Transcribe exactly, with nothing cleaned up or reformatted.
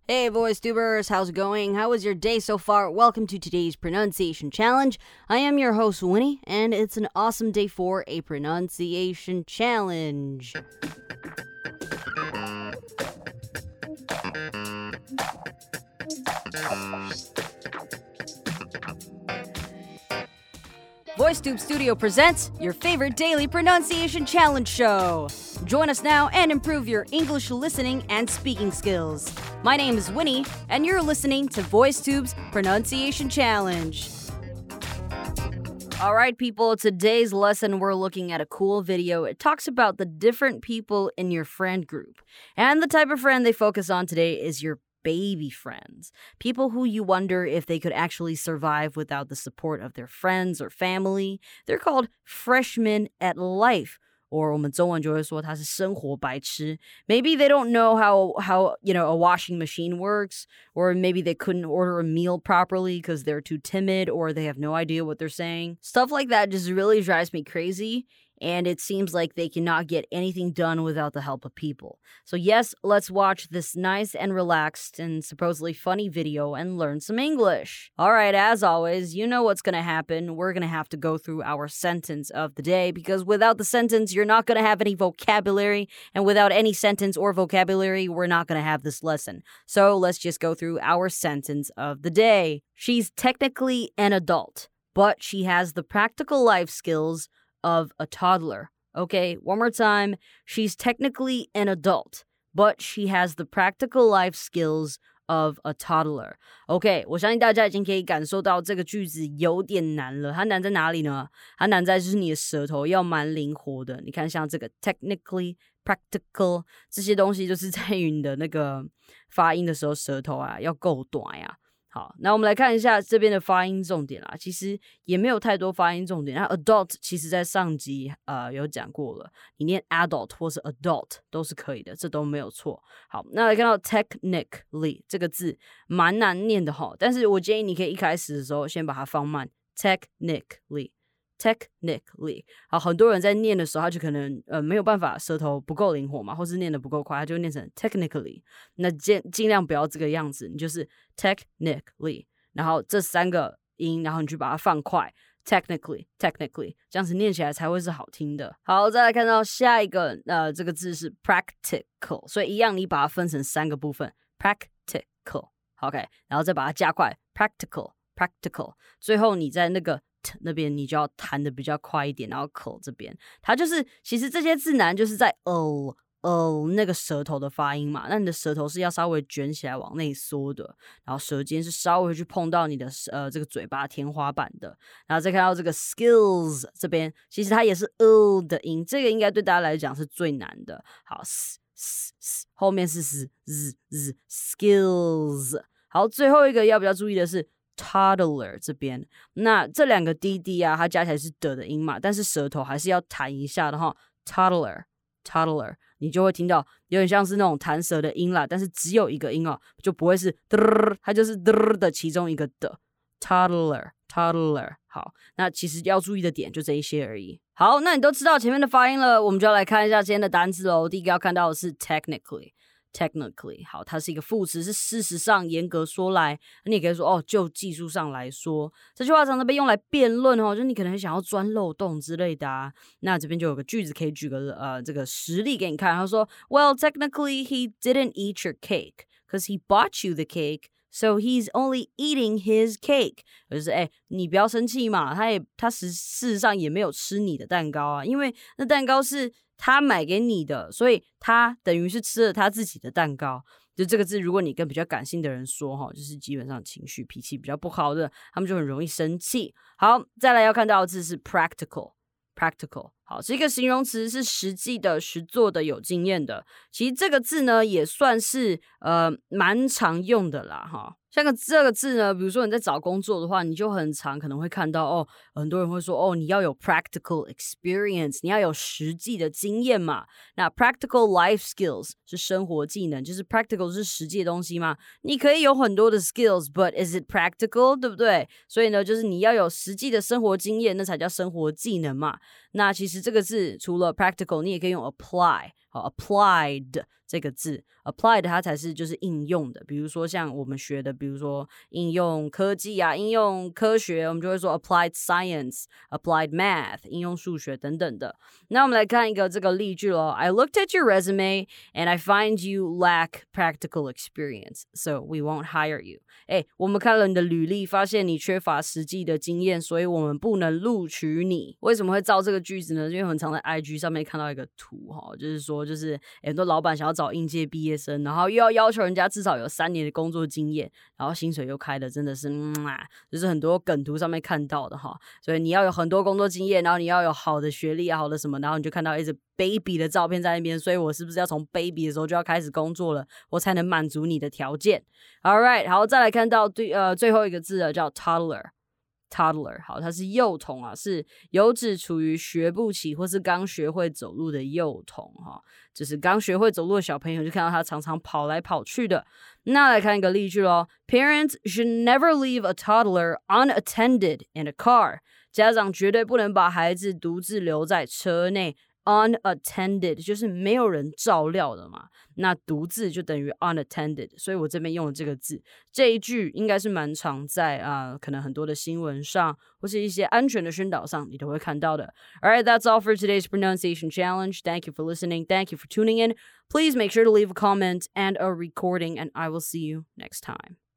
Hey voice tubers, how's it going? How was your day so far? Welcome to today's pronunciation challenge. I am your host Winnie, and it's an awesome day for a pronunciation challenge. VoiceTube Studio presents your favorite daily pronunciation challenge show. Join us now and improve your English listening and speaking skills. My name is Winnie, and you're listening to VoiceTube's Pronunciation Challenge. All right, people, today's lesson, we're looking at a cool video. It talks about the different people in your friend group. And the type of friend they focus on today is your baby friends. People who you wonder if they could actually survive without the support of their friends or family. They're called freshmen at life. Or 我们中文就会说他是生活白痴. Maybe they don't know how, how, you know, a washing machine works. Or maybe they couldn't order a meal properly because they're too timid or they have no idea what they're saying. Stuff like that just really drives me crazy. And it seems like they cannot get anything done without the help of people. So yes, let's watch this nice and relaxed and supposedly funny video and learn some English. All right, as always, you know what's going to happen. We're going to have to go through our sentence of the day because without the sentence, you're not going to have any vocabulary. And without any sentence or vocabulary, we're not going to have this lesson. So let's just go through our sentence of the day. She's technically an adult, but she has the practical life skills of a toddler. Okay, one more time. She's technically an adult, but she has the practical life skills of a toddler. OK, 我相信大家已经可以感受到这个句子有点难了。它难在哪里呢？它难在就是你的舌头要蛮灵活的。你看像这个 technically, practical 这些东西就是在于你的那个发音的时候舌头啊要够短呀。好，那我们来看一下这边的发音重点啦。其实也没有太多发音重点。那 adult 其实在上集呃有讲过了，你念 adult 或是 adult 都是可以的，这都没有错。好，那来看到 technically 这个字蛮难念的齁，但是我建议你可以一开始的时候先把它放慢 technically。Technically， 好，很多人在念的时候，他就可能呃没有办法，舌头不够灵活嘛，或是念得不够快，他就会念成 technically。那尽尽量不要这个样子，你就是 technically， 然后这三个音，然后你去把它放快 ，technically，technically， 这样子念起来才会是好听的。好，再来看到下一个，呃，这个字是 practical， 所以一样你把它分成三个部分 ，practical，OK， 然后再把它加快 ，practical，practical， 最后你在那个那边你就要弹的比较快一点，然后口这边它就是其实这些字难就是在呃呃那个舌头的发音嘛，那你的舌头是要稍微卷起来往内缩的，然后舌尖是稍微去碰到你的呃这个嘴巴天花板的，然后再看到这个 skills 这边其实它也是呃的音，这个应该对大家来讲是最难的。好 s s s 后面是 s z z skills。 好，最后一个要比较注意的是toddler 这边，那这两个滴滴啊，它加起来是的的音嘛，但是舌头还是要弹一下的哈。toddler toddler 你就会听到有点像是那种弹舌的音啦，但是只有一个音哦，就不会是的，它就是的的其中一个的。toddler toddler 好，那其实要注意的点就这一些而已。好，那你都知道前面的发音了，我们就要来看一下今天的单字喽。第一个要看到的是 technically。Technically， 好，它是一个副词，是事实上严格说来，你也可以说哦，就技术上来说，这句话常常被用来辩论哦，就是你可能想要钻漏洞之类的啊。那这边就有个句子可以举个呃这个实例给你看，他说 ，Well, technically he didn't eat your cake, cause he bought you the cake, so he's only eating his cake。就是哎，你不要生气嘛，他也他实事实上也没有吃你的蛋糕啊，因为那蛋糕是他买给你的，所以他等于是吃了他自己的蛋糕。就这个字，如果你跟比较感性的人说，就是基本上情绪脾气比较不好的，他们就很容易生气。好，再来要看到的字是 practical practical。好，是一个形容词，是实际的、实做的、有经验的。其实这个字呢，也算是呃蛮常用的啦，哈。像个这个字呢，比如说你在找工作的话，你就很常可能会看到哦，很多人会说哦，你要有 practical experience， 你要有实际的经验嘛。那 practical life skills 是生活技能，就是 practical 是实际的东西嘛。你可以有很多的 skills，but is it practical， 对不对？所以呢，就是你要有实际的生活经验，那才叫生活技能嘛。那其实这个字除了 practical， 你也可以用 apply。 好 applied 这个字 applied 它才是就是应用的，比如说像我们学的，比如说应用科技啊，应用科学，我们就会说 applied science applied math 应用数学等等的。那我们来看一个这个例句咯。 I looked at your resume and I find you lack practical experience, so we won't hire you. 诶，我们看了你的履历，发现你缺乏实际的经验，所以我们不能录取你。为什么会造这个句子呢？因为很常在 I G 上面看到一个图，就是说就是很多老板想要找应届毕业生，然后又要要求人家至少有三年的工作经验，然后薪水又开的真的是、嗯啊、就是很多梗图上面看到的哈。所以你要有很多工作经验，然后你要有好的学历啊，好的什么，然后你就看到一直 baby 的照片在那边，所以我是不是要从 baby 的时候就要开始工作了，我才能满足你的条件。 Alright， 好，再来看到对呃最后一个字叫 toddler toddler， 好，它是幼童啊，是有指处于学不起或是刚学会走路的幼童哈，就是刚学会走路的小朋友，就看到他常常跑来跑去的。那来看一个例句咯。 Parents should never leave a toddler unattended in a car， 家长绝对不能把孩子独自留在车内。unattended 就是没有人照料的嘛，那独自就等于 unattended， 所以我这边用了这个字。这一句应该是蛮常在、呃、可能很多的新闻上或是一些安全的宣导上你都会看到的。 Alright, that's all for today's pronunciation challenge. Thank you for listening. Thank you for tuning in. Please make sure to leave a comment and a recording, and I will see you next time.